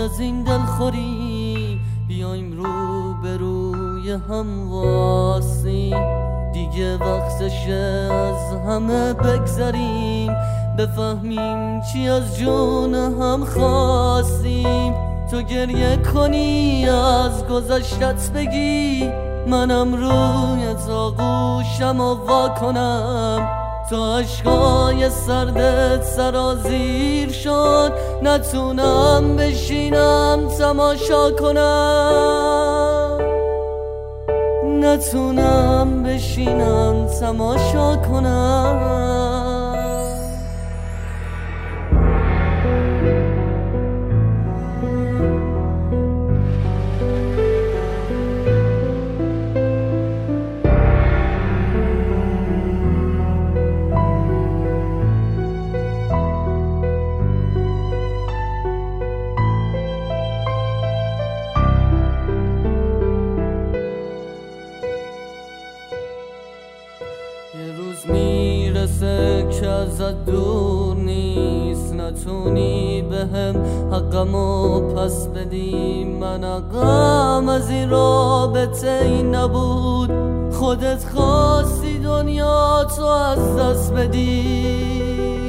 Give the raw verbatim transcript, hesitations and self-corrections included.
از این دلخوری بیایم رو به روی هم واسیم، دیگه وقتشه از همه بگذریم، بفهمیم چی از جون هم خواستیم. تو گریه کنی از گذشتت بگی، منم روی آغوشم و وا کنم، تا عشقای سردت سرازیر شد نتونم بشینم تماشا کنم، نتونم بشینم تماشا کنم. یه روز میرسه که ازت دور نیست، نتونی بهم حقمو پس بدی. من حقم از این رابطه این نبود، خودت خواستی دنیا تو از دست بدی.